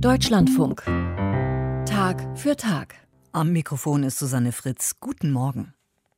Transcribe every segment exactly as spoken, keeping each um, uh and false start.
Deutschlandfunk. Tag für Tag. Am Mikrofon ist Susanne Fritz. Guten Morgen.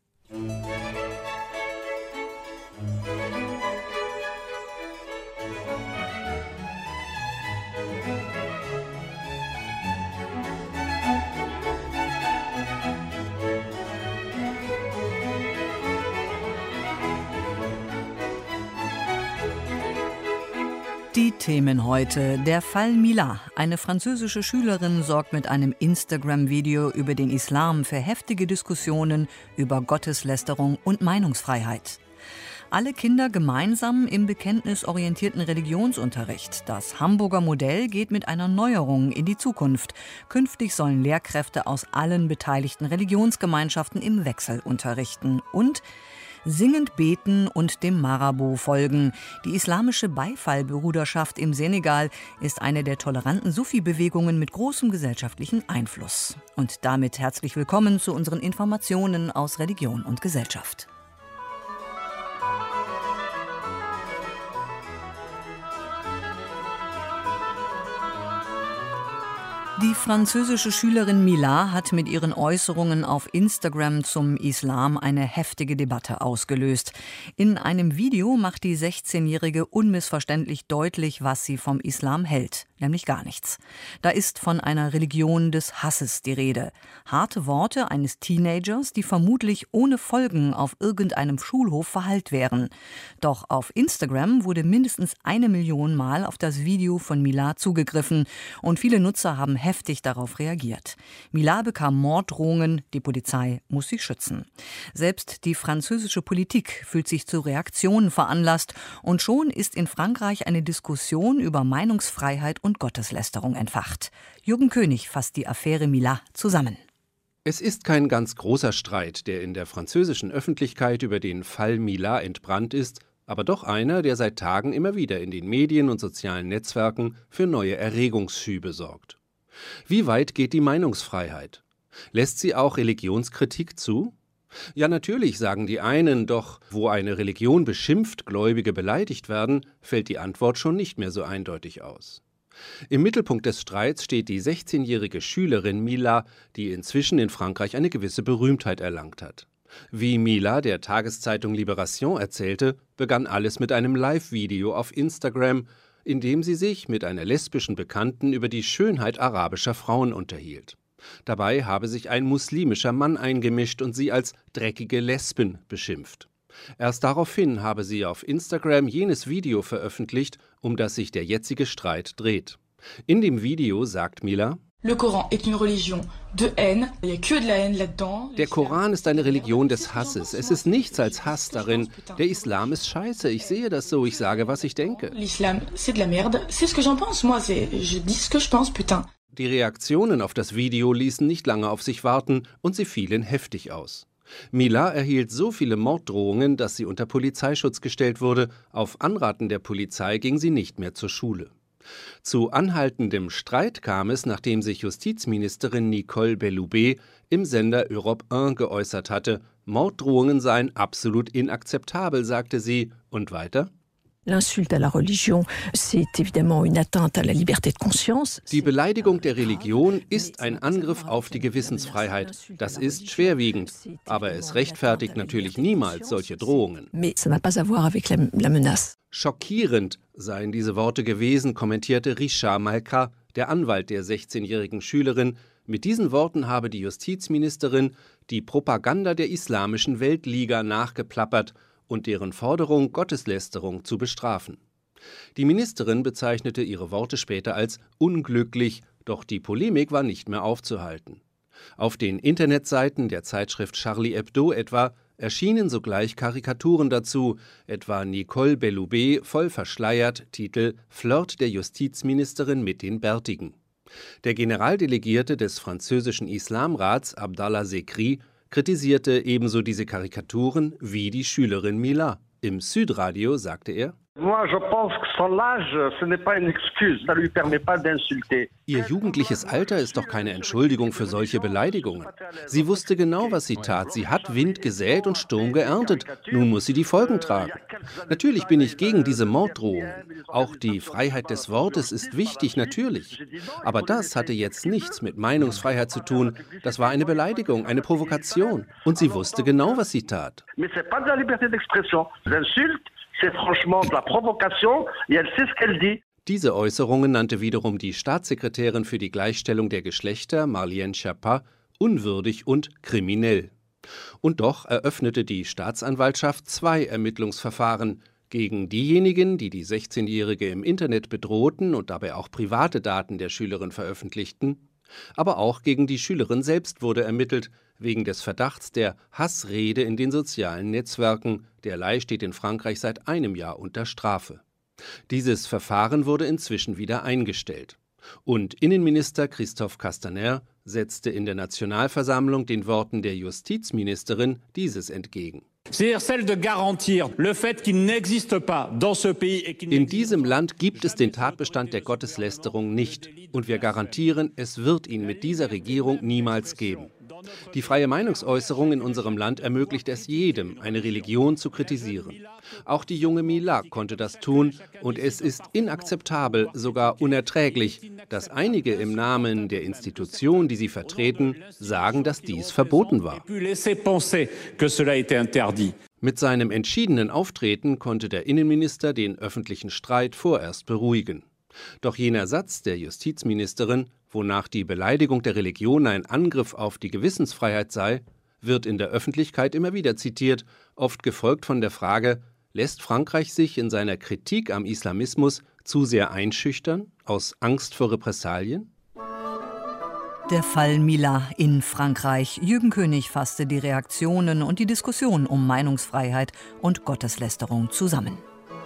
Die Themen heute. Der Fall Mila. Eine französische Schülerin sorgt mit einem Instagram-Video über den Islam für heftige Diskussionen über Gotteslästerung und Meinungsfreiheit. Alle Kinder gemeinsam im bekenntnisorientierten Religionsunterricht. Das Hamburger Modell geht mit einer Neuerung in die Zukunft. Künftig sollen Lehrkräfte aus allen beteiligten Religionsgemeinschaften im Wechsel unterrichten. Und singend beten und dem Marabout folgen. Die islamische Beifallbruderschaft im Senegal ist eine der toleranten Sufi-Bewegungen mit großem gesellschaftlichen Einfluss. Und damit herzlich willkommen zu unseren Informationen aus Religion und Gesellschaft. Die französische Schülerin Mila hat mit ihren Äußerungen auf Instagram zum Islam eine heftige Debatte ausgelöst. In einem Video macht die sechzehnjährige unmissverständlich deutlich, was sie vom Islam hält, nämlich gar nichts. Da ist von einer Religion des Hasses die Rede. Harte Worte eines Teenagers, die vermutlich ohne Folgen auf irgendeinem Schulhof verhallt wären. Doch auf Instagram wurde mindestens eine Million Mal auf das Video von Mila zugegriffen und viele Nutzer haben heftig darauf reagiert. Mila bekam Morddrohungen, die Polizei muss sie schützen. Selbst die französische Politik fühlt sich zu Reaktionen veranlasst und schon ist in Frankreich eine Diskussion über Meinungsfreiheit und Gotteslästerung entfacht. Jürgen König fasst die Affäre Mila zusammen. Es ist kein ganz großer Streit, der in der französischen Öffentlichkeit über den Fall Mila entbrannt ist, aber doch einer, der seit Tagen immer wieder in den Medien und sozialen Netzwerken für neue Erregungsschübe sorgt. Wie weit geht die Meinungsfreiheit? Lässt sie auch Religionskritik zu? Ja, natürlich, sagen die einen, doch wo eine Religion beschimpft, Gläubige beleidigt werden, fällt die Antwort schon nicht mehr so eindeutig aus. Im Mittelpunkt des Streits steht die sechzehnjährige Schülerin Mila, die inzwischen in Frankreich eine gewisse Berühmtheit erlangt hat. Wie Mila der Tageszeitung Libération erzählte, begann alles mit einem Live-Video auf Instagram, in dem sie sich mit einer lesbischen Bekannten über die Schönheit arabischer Frauen unterhielt. Dabei habe sich ein muslimischer Mann eingemischt und sie als dreckige Lesben beschimpft. Erst daraufhin habe sie auf Instagram jenes Video veröffentlicht, um das sich der jetzige Streit dreht. In dem Video sagt Mila: Der Koran ist eine Religion des Hasses. Es ist nichts als Hass darin. Der Islam ist scheiße. Ich sehe das so. Ich sage, was ich denke. Die Reaktionen auf das Video ließen nicht lange auf sich warten und sie fielen heftig aus. Mila erhielt so viele Morddrohungen, dass sie unter Polizeischutz gestellt wurde. Auf Anraten der Polizei ging sie nicht mehr zur Schule. Zu anhaltendem Streit kam es, nachdem sich Justizministerin Nicole Belloubet im Sender Europe eins geäußert hatte. Morddrohungen seien absolut inakzeptabel, sagte sie. Und weiter: Die Beleidigung der Religion ist ein Angriff auf die Gewissensfreiheit. Das ist schwerwiegend, aber es rechtfertigt natürlich niemals solche Drohungen. Schockierend seien diese Worte gewesen, kommentierte Richard Malka, der Anwalt der sechzehnjährigen Schülerin. Mit diesen Worten habe die Justizministerin die Propaganda der Islamischen Weltliga nachgeplappert und deren Forderung, Gotteslästerung zu bestrafen. Die Ministerin bezeichnete ihre Worte später als unglücklich, doch die Polemik war nicht mehr aufzuhalten. Auf den Internetseiten der Zeitschrift Charlie Hebdo etwa erschienen sogleich Karikaturen dazu, etwa Nicole Belloubet voll verschleiert, Titel »Flirt der Justizministerin mit den Bärtigen«. Der Generaldelegierte des französischen Islamrats, Abdallah Zekri, kritisierte ebenso diese Karikaturen wie die Schülerin Mila. Im Südradio sagte er: Ihr jugendliches Alter ist doch keine Entschuldigung für solche Beleidigungen. Sie wusste genau, was sie tat. Sie hat Wind gesät und Sturm geerntet. Nun muss sie die Folgen tragen. Natürlich bin ich gegen diese Morddrohungen. Auch die Freiheit des Wortes ist wichtig, natürlich. Aber das hatte jetzt nichts mit Meinungsfreiheit zu tun. Das war eine Beleidigung, eine Provokation. Und sie wusste genau, was sie tat. Diese Äußerungen nannte wiederum die Staatssekretärin für die Gleichstellung der Geschlechter, Marlène Schiappa, unwürdig und kriminell. Und doch eröffnete die Staatsanwaltschaft zwei Ermittlungsverfahren gegen diejenigen, die die sechzehnjährige im Internet bedrohten und dabei auch private Daten der Schülerin veröffentlichten. Aber auch gegen die Schülerin selbst wurde ermittelt, wegen des Verdachts der Hassrede in den sozialen Netzwerken. Derlei steht in Frankreich seit einem Jahr unter Strafe. Dieses Verfahren wurde inzwischen wieder eingestellt. Und Innenminister Christophe Castaner setzte in der Nationalversammlung den Worten der Justizministerin dieses entgegen. In diesem Land gibt es den Tatbestand der Gotteslästerung nicht. Und wir garantieren, es wird ihn mit dieser Regierung niemals geben. Die freie Meinungsäußerung in unserem Land ermöglicht es jedem, eine Religion zu kritisieren. Auch die junge Mila konnte das tun, und es ist inakzeptabel, sogar unerträglich, dass einige im Namen der Institution, die sie vertreten, sagen, dass dies verboten war. Mit seinem entschiedenen Auftreten konnte der Innenminister den öffentlichen Streit vorerst beruhigen. Doch jener Satz der Justizministerin, wonach die Beleidigung der Religion ein Angriff auf die Gewissensfreiheit sei, wird in der Öffentlichkeit immer wieder zitiert, oft gefolgt von der Frage: Lässt Frankreich sich in seiner Kritik am Islamismus zu sehr einschüchtern, aus Angst vor Repressalien? Der Fall Mila in Frankreich. Jürgen König fasste die Reaktionen und die Diskussion um Meinungsfreiheit und Gotteslästerung zusammen.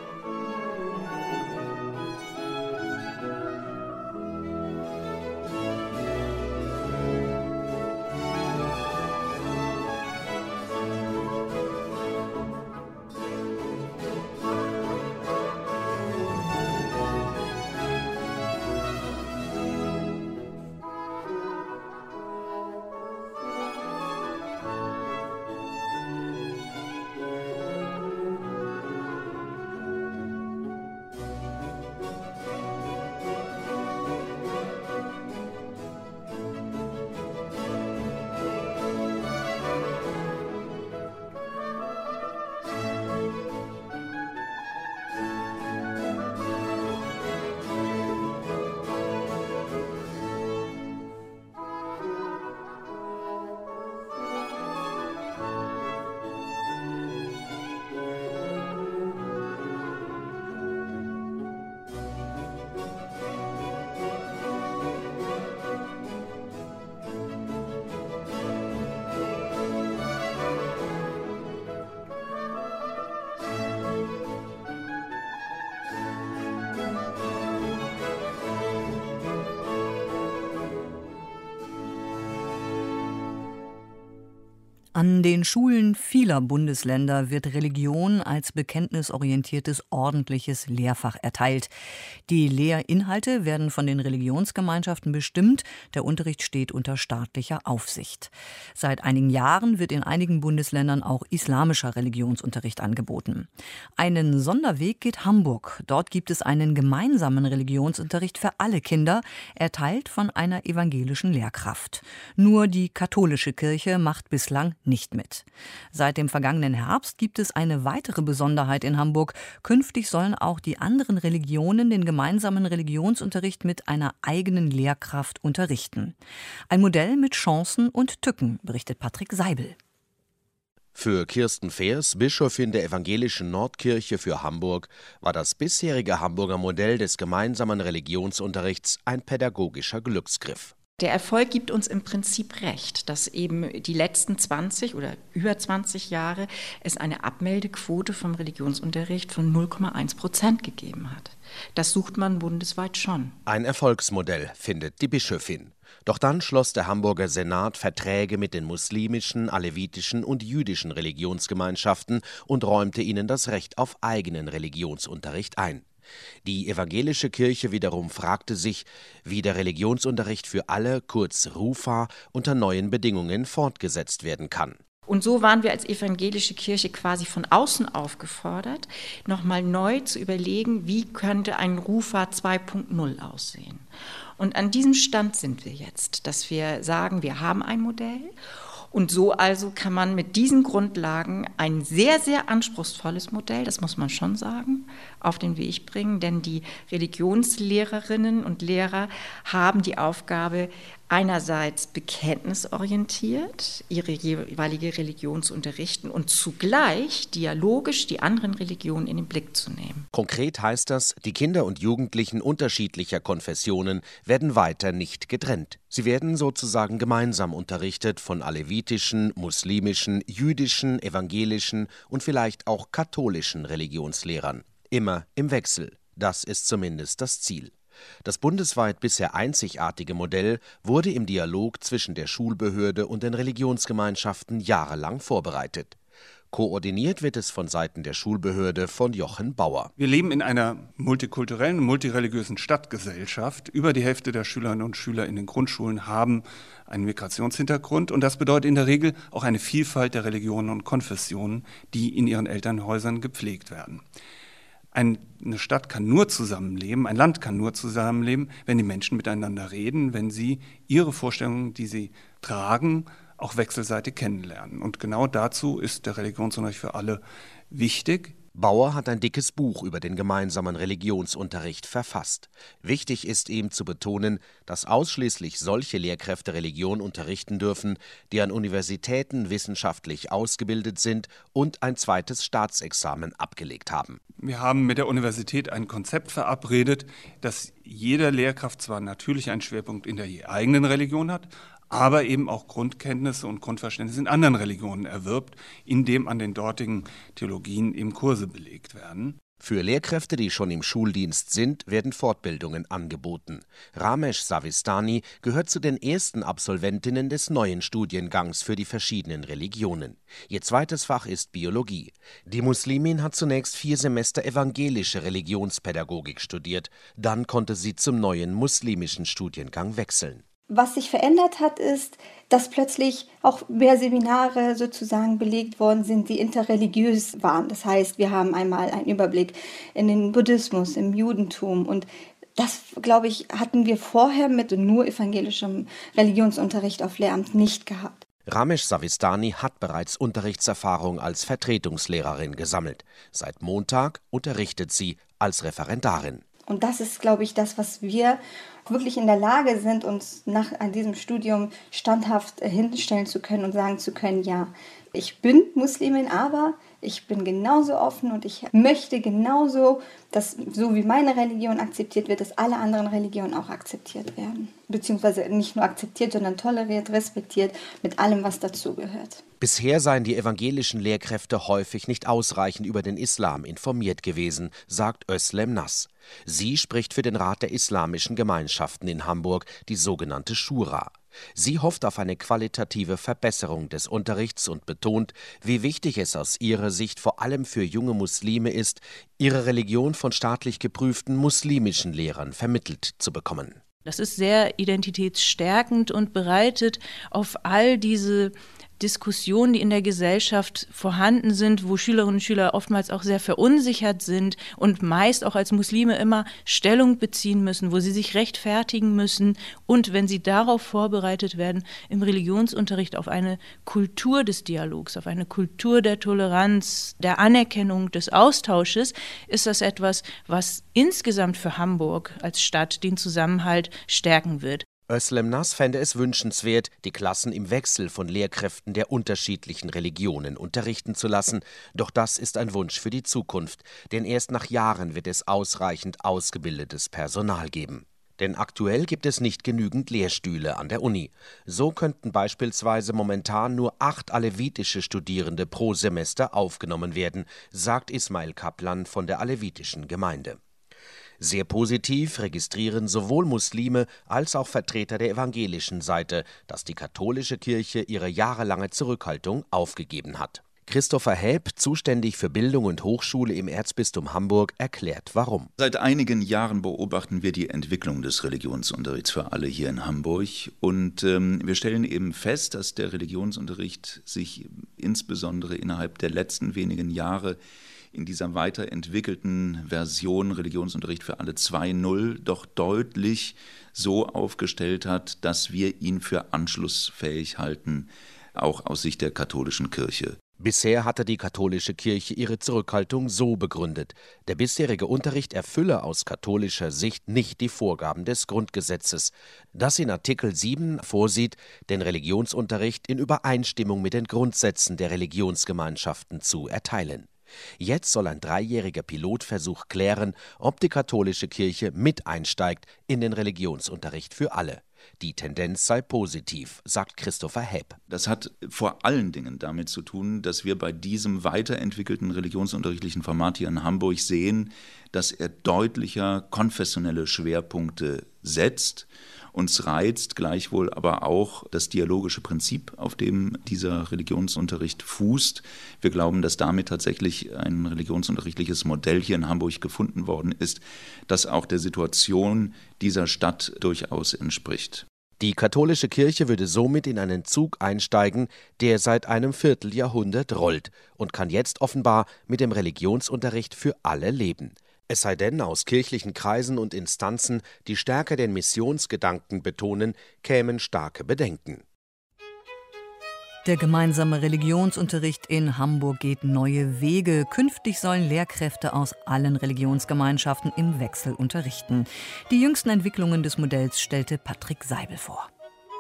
An den Schulen vieler Bundesländer wird Religion als bekenntnisorientiertes ordentliches Lehrfach erteilt. Die Lehrinhalte werden von den Religionsgemeinschaften bestimmt. Der Unterricht steht unter staatlicher Aufsicht. Seit einigen Jahren wird in einigen Bundesländern auch islamischer Religionsunterricht angeboten. Einen Sonderweg geht Hamburg. Dort gibt es einen gemeinsamen Religionsunterricht für alle Kinder, erteilt von einer evangelischen Lehrkraft. Nur die katholische Kirche macht bislang nicht mit. Seit dem vergangenen Herbst gibt es eine weitere Besonderheit in Hamburg. Künftig sollen auch die anderen Religionen den gemeinsamen Religionsunterricht mit einer eigenen Lehrkraft unterrichten. Ein Modell mit Chancen und Tücken, berichtet Patrick Seibel. Für Kirsten Feers, Bischofin der evangelischen Nordkirche für Hamburg, war das bisherige Hamburger Modell des gemeinsamen Religionsunterrichts ein pädagogischer Glücksgriff. Der Erfolg gibt uns im Prinzip recht, dass eben die letzten zwanzig oder über zwanzig Jahre es eine Abmeldequote vom Religionsunterricht von null Komma eins Prozent gegeben hat. Das sucht man bundesweit schon. Ein Erfolgsmodell, findet die Bischöfin. Doch dann schloss der Hamburger Senat Verträge mit den muslimischen, alevitischen und jüdischen Religionsgemeinschaften und räumte ihnen das Recht auf eigenen Religionsunterricht ein. Die evangelische Kirche wiederum fragte sich, wie der Religionsunterricht für alle, kurz RUFA, unter neuen Bedingungen fortgesetzt werden kann. Und so waren wir als evangelische Kirche quasi von außen aufgefordert, nochmal neu zu überlegen, wie könnte ein RUFA zwei Punkt null aussehen. Und an diesem Stand sind wir jetzt, dass wir sagen, wir haben ein Modell. Und so also kann man mit diesen Grundlagen ein sehr, sehr anspruchsvolles Modell, das muss man schon sagen, auf den Weg bringen. Denn die Religionslehrerinnen und Lehrer haben die Aufgabe, einerseits bekenntnisorientiert ihre jeweilige Religion zu unterrichten und zugleich dialogisch die anderen Religionen in den Blick zu nehmen. Konkret heißt das, die Kinder und Jugendlichen unterschiedlicher Konfessionen werden weiter nicht getrennt. Sie werden sozusagen gemeinsam unterrichtet von alevitischen, muslimischen, jüdischen, evangelischen und vielleicht auch katholischen Religionslehrern. Immer im Wechsel. Das ist zumindest das Ziel. Das bundesweit bisher einzigartige Modell wurde im Dialog zwischen der Schulbehörde und den Religionsgemeinschaften jahrelang vorbereitet. Koordiniert wird es von Seiten der Schulbehörde von Jochen Bauer. Wir leben in einer multikulturellen, multireligiösen Stadtgesellschaft. Über die Hälfte der Schülerinnen und Schüler in den Grundschulen haben einen Migrationshintergrund. Und das bedeutet in der Regel auch eine Vielfalt der Religionen und Konfessionen, die in ihren Elternhäusern gepflegt werden. Eine Stadt kann nur zusammenleben, ein Land kann nur zusammenleben, wenn die Menschen miteinander reden, wenn sie ihre Vorstellungen, die sie tragen, auch wechselseitig kennenlernen. Und genau dazu ist der Religionsunterricht für alle wichtig. Bauer hat ein dickes Buch über den gemeinsamen Religionsunterricht verfasst. Wichtig ist ihm zu betonen, dass ausschließlich solche Lehrkräfte Religion unterrichten dürfen, die an Universitäten wissenschaftlich ausgebildet sind und ein zweites Staatsexamen abgelegt haben. Wir haben mit der Universität ein Konzept verabredet, dass jeder Lehrkraft zwar natürlich einen Schwerpunkt in der je eigenen Religion hat, aber eben auch Grundkenntnisse und Grundverständnisse in anderen Religionen erwirbt, indem an den dortigen Theologien eben Kurse belegt werden. Für Lehrkräfte, die schon im Schuldienst sind, werden Fortbildungen angeboten. Ramesh Savistani gehört zu den ersten Absolventinnen des neuen Studiengangs für die verschiedenen Religionen. Ihr zweites Fach ist Biologie. Die Muslimin hat zunächst vier Semester evangelische Religionspädagogik studiert. Dann konnte sie zum neuen muslimischen Studiengang wechseln. Was sich verändert hat, ist, dass plötzlich auch mehr Seminare sozusagen belegt worden sind, die interreligiös waren. Das heißt, wir haben einmal einen Überblick in den Buddhismus, im Judentum und das, glaube ich, hatten wir vorher mit nur evangelischem Religionsunterricht auf Lehramt nicht gehabt. Ramesh Savistani hat bereits Unterrichtserfahrung als Vertretungslehrerin gesammelt. Seit Montag unterrichtet sie als Referendarin. Und das ist, glaube ich, das, was wir wirklich in der Lage sind, uns nach an diesem Studium standhaft hinstellen zu können und sagen zu können, ja, ich bin Muslimin, aber ich bin genauso offen und ich möchte genauso, dass so wie meine Religion akzeptiert wird, dass alle anderen Religionen auch akzeptiert werden. Beziehungsweise nicht nur akzeptiert, sondern toleriert, respektiert mit allem, was dazugehört. Bisher seien die evangelischen Lehrkräfte häufig nicht ausreichend über den Islam informiert gewesen, sagt Özlem Nass. Sie spricht für den Rat der islamischen Gemeinschaften in Hamburg, die sogenannte Schura. Sie hofft auf eine qualitative Verbesserung des Unterrichts und betont, wie wichtig es aus ihrer Sicht vor allem für junge Muslime ist, ihre Religion von staatlich geprüften muslimischen Lehrern vermittelt zu bekommen. Das ist sehr identitätsstärkend und bereitet auf all diese Diskussionen, die in der Gesellschaft vorhanden sind, wo Schülerinnen und Schüler oftmals auch sehr verunsichert sind und meist auch als Muslime immer Stellung beziehen müssen, wo sie sich rechtfertigen müssen. Und wenn sie darauf vorbereitet werden, im Religionsunterricht auf eine Kultur des Dialogs, auf eine Kultur der Toleranz, der Anerkennung, des Austausches, ist das etwas, was insgesamt für Hamburg als Stadt den Zusammenhalt stärken wird. Özlem Nass fände es wünschenswert, die Klassen im Wechsel von Lehrkräften der unterschiedlichen Religionen unterrichten zu lassen. Doch das ist ein Wunsch für die Zukunft, denn erst nach Jahren wird es ausreichend ausgebildetes Personal geben. Denn aktuell gibt es nicht genügend Lehrstühle an der Uni. So könnten beispielsweise momentan nur acht alevitische Studierende pro Semester aufgenommen werden, sagt Ismail Kaplan von der alevitischen Gemeinde. Sehr positiv registrieren sowohl Muslime als auch Vertreter der evangelischen Seite, dass die katholische Kirche ihre jahrelange Zurückhaltung aufgegeben hat. Christopher Häb, zuständig für Bildung und Hochschule im Erzbistum Hamburg, erklärt warum. Seit einigen Jahren beobachten wir die Entwicklung des Religionsunterrichts für alle hier in Hamburg. Und ähm, wir stellen eben fest, dass der Religionsunterricht sich insbesondere innerhalb der letzten wenigen Jahre in dieser weiterentwickelten Version Religionsunterricht für alle zwei Punkt null doch deutlich so aufgestellt hat, dass wir ihn für anschlussfähig halten, auch aus Sicht der katholischen Kirche. Bisher hatte die katholische Kirche ihre Zurückhaltung so begründet: Der bisherige Unterricht erfülle aus katholischer Sicht nicht die Vorgaben des Grundgesetzes, das in Artikel sieben vorsieht, den Religionsunterricht in Übereinstimmung mit den Grundsätzen der Religionsgemeinschaften zu erteilen. Jetzt soll ein dreijähriger Pilotversuch klären, ob die katholische Kirche mit einsteigt in den Religionsunterricht für alle. Die Tendenz sei positiv, sagt Christopher Häb. Das hat vor allen Dingen damit zu tun, dass wir bei diesem weiterentwickelten religionsunterrichtlichen Format hier in Hamburg sehen, dass er deutlicher konfessionelle Schwerpunkte setzt. Uns reizt gleichwohl aber auch das dialogische Prinzip, auf dem dieser Religionsunterricht fußt. Wir glauben, dass damit tatsächlich ein religionsunterrichtliches Modell hier in Hamburg gefunden worden ist, das auch der Situation dieser Stadt durchaus entspricht. Die katholische Kirche würde somit in einen Zug einsteigen, der seit einem Vierteljahrhundert rollt und kann jetzt offenbar mit dem Religionsunterricht für alle leben. Es sei denn, aus kirchlichen Kreisen und Instanzen, die stärker den Missionsgedanken betonen, kämen starke Bedenken. Der gemeinsame Religionsunterricht in Hamburg geht neue Wege. Künftig sollen Lehrkräfte aus allen Religionsgemeinschaften im Wechsel unterrichten. Die jüngsten Entwicklungen des Modells stellte Patrick Seibel vor.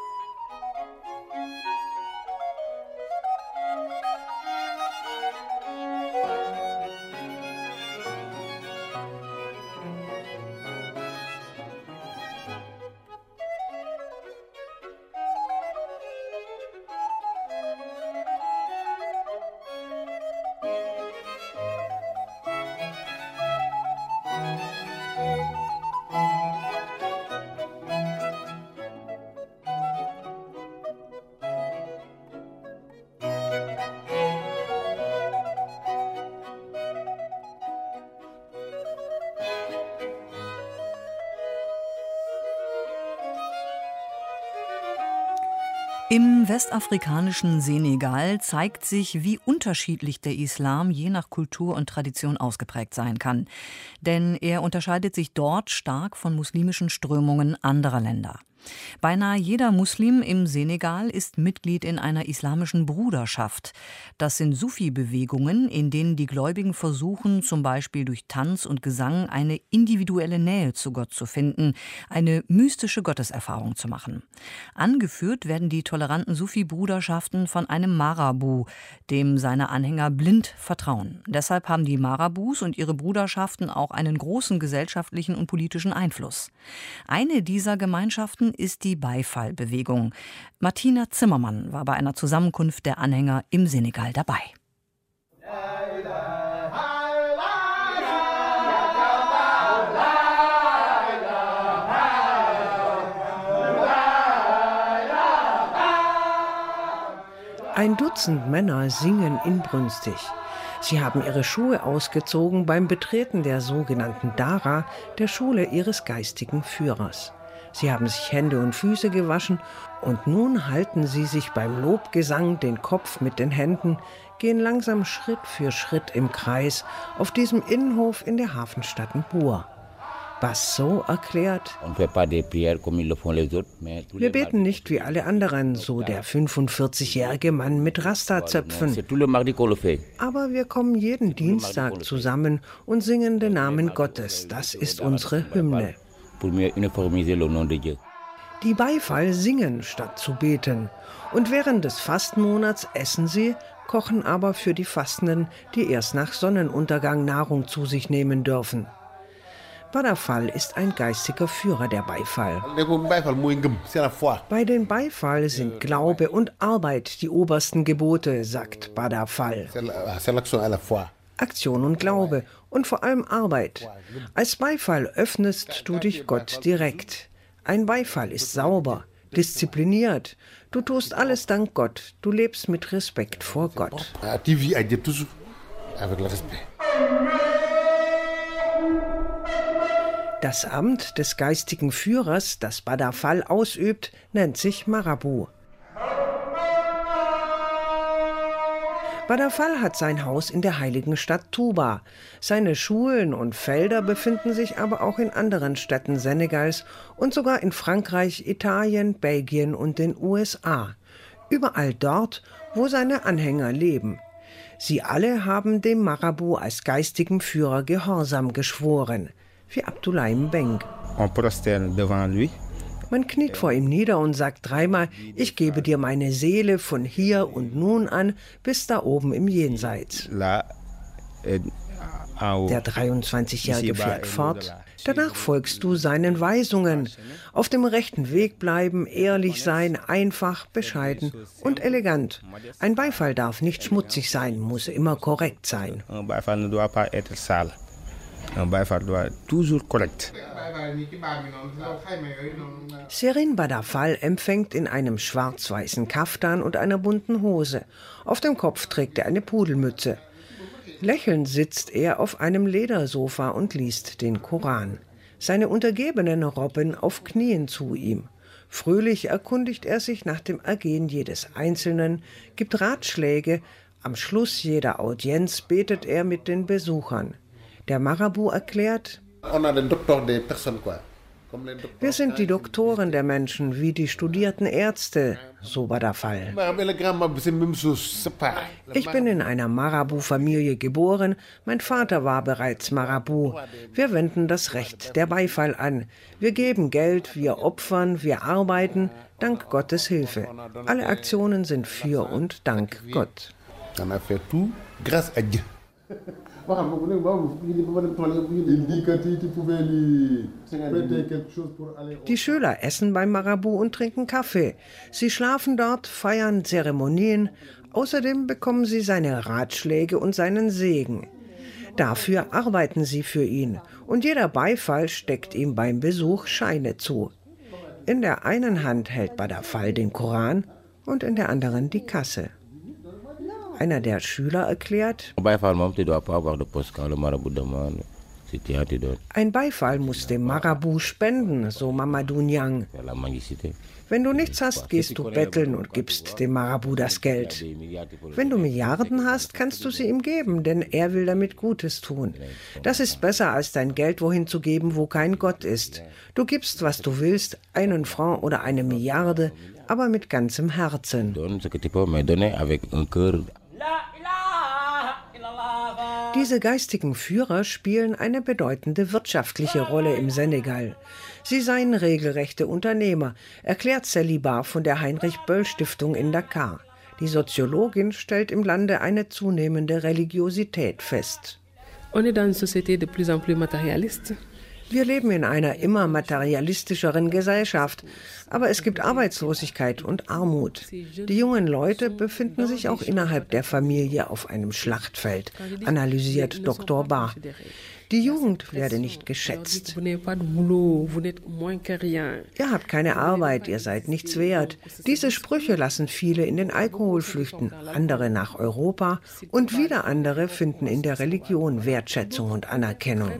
Im westafrikanischen Senegal zeigt sich, wie unterschiedlich der Islam je nach Kultur und Tradition ausgeprägt sein kann. Denn er unterscheidet sich dort stark von muslimischen Strömungen anderer Länder. Beinahe jeder Muslim im Senegal ist Mitglied in einer islamischen Bruderschaft. Das sind Sufi-Bewegungen, in denen die Gläubigen versuchen, zum Beispiel durch Tanz und Gesang eine individuelle Nähe zu Gott zu finden, eine mystische Gotteserfahrung zu machen. Angeführt werden die toleranten Sufi-Bruderschaften von einem Marabu, dem seine Anhänger blind vertrauen. Deshalb haben die Marabus und ihre Bruderschaften auch einen großen gesellschaftlichen und politischen Einfluss. Eine dieser Gemeinschaften ist die Beifall-Bewegung. Martina Zimmermann war bei einer Zusammenkunft der Anhänger im Senegal dabei. Ein Dutzend Männer singen inbrünstig. Sie haben ihre Schuhe ausgezogen beim Betreten der sogenannten Dara, der Schule ihres geistigen Führers. Sie haben sich Hände und Füße gewaschen und nun halten sie sich beim Lobgesang den Kopf mit den Händen, gehen langsam Schritt für Schritt im Kreis auf diesem Innenhof in der Hafenstadt Mbour. Basso erklärt: Wir beten nicht wie alle anderen, so der fünfundvierzigjährige Mann mit Rastazöpfen. Aber wir kommen jeden Dienstag zusammen und singen den Namen Gottes. Das ist unsere Hymne. Die Beifall singen statt zu beten. Und während des Fastenmonats essen sie, kochen aber für die Fastenden, die erst nach Sonnenuntergang Nahrung zu sich nehmen dürfen. Badafal ist ein geistiger Führer der Beifal. Bei den Beifal sind Glaube und Arbeit die obersten Gebote, sagt Badafal. Aktion und Glaube und vor allem Arbeit. Als Beifal öffnest du dich Gott direkt. Ein Beifal ist sauber, diszipliniert. Du tust alles dank Gott. Du lebst mit Respekt vor Gott. Das Amt des geistigen Führers, das Badafal ausübt, nennt sich Marabu. Badafal hat sein Haus in der heiligen Stadt Touba. Seine Schulen und Felder befinden sich aber auch in anderen Städten Senegals und sogar in Frankreich, Italien, Belgien und den U S A. Überall dort, wo seine Anhänger leben. Sie alle haben dem Marabu als geistigem Führer Gehorsam geschworen, wie Abdoulaye Mbeng. Man kniet vor ihm nieder und sagt dreimal, ich gebe dir meine Seele von hier und nun an, bis da oben im Jenseits. Der dreiundzwanzigjährige fährt fort. Danach folgst du seinen Weisungen. Auf dem rechten Weg bleiben, ehrlich sein, einfach, bescheiden und elegant. Ein Beifall darf nicht schmutzig sein, muss immer korrekt sein. Serin Badafal empfängt in einem schwarz-weißen Kaftan und einer bunten Hose. Auf dem Kopf trägt er eine Pudelmütze. Lächelnd sitzt er auf einem Ledersofa und liest den Koran. Seine Untergebenen robben auf Knien zu ihm. Fröhlich erkundigt er sich nach dem Ergehen jedes Einzelnen, gibt Ratschläge. Am Schluss jeder Audienz betet er mit den Besuchern. Der Marabu erklärt, wir sind die Doktoren der Menschen, wie die studierten Ärzte, so Badafal. Ich bin in einer Marabu-Familie geboren, mein Vater war bereits Marabu. Wir wenden das Recht der Beifall an. Wir geben Geld, wir opfern, wir arbeiten, dank Gottes Hilfe. Alle Aktionen sind für und dank Gott. Die Schüler essen beim Marabu und trinken Kaffee. Sie schlafen dort, feiern Zeremonien. Außerdem bekommen sie seine Ratschläge und seinen Segen. Dafür arbeiten sie für ihn. Und jeder Beifall steckt ihm beim Besuch Scheine zu. In der einen Hand hält Badafal den Koran und in der anderen die Kasse. Einer der Schüler erklärt, ein Beifall muss dem Marabu spenden, so Mamadou Niang. Wenn du nichts hast, gehst du betteln und gibst dem Marabu das Geld. Wenn du Milliarden hast, kannst du sie ihm geben, denn er will damit Gutes tun. Das ist besser, als dein Geld wohin zu geben, wo kein Gott ist. Du gibst, was du willst, einen Franc oder eine Milliarde, aber mit ganzem Herzen. Diese geistigen Führer spielen eine bedeutende wirtschaftliche Rolle im Senegal. Sie seien regelrechte Unternehmer, erklärt Celiba von der Heinrich-Böll-Stiftung in Dakar. Die Soziologin stellt im Lande eine zunehmende Religiosität fest. Wir leben in einer immer materialistischeren Gesellschaft, aber es gibt Arbeitslosigkeit und Armut. Die jungen Leute befinden sich auch innerhalb der Familie auf einem Schlachtfeld, analysiert Doktor Ba. Die Jugend werde nicht geschätzt. Ihr habt keine Arbeit, ihr seid nichts wert. Diese Sprüche lassen viele in den Alkohol flüchten, andere nach Europa und wieder andere finden in der Religion Wertschätzung und Anerkennung.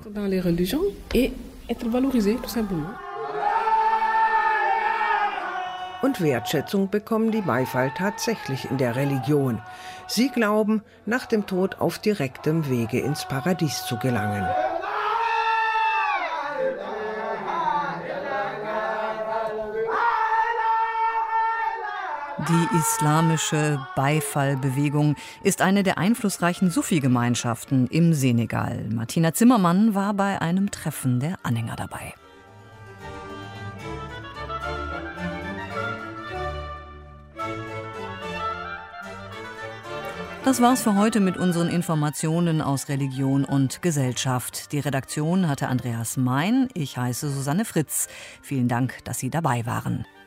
Und Wertschätzung bekommen die Beifall tatsächlich in der Religion. Sie glauben, nach dem Tod auf direktem Wege ins Paradies zu gelangen. Die islamische Beifallbewegung ist eine der einflussreichen Sufi-Gemeinschaften im Senegal. Martina Zimmermann war bei einem Treffen der Anhänger dabei. Das war's für heute mit unseren Informationen aus Religion und Gesellschaft. Die Redaktion hatte Andreas Mein. Ich heiße Susanne Fritz. Vielen Dank, dass Sie dabei waren.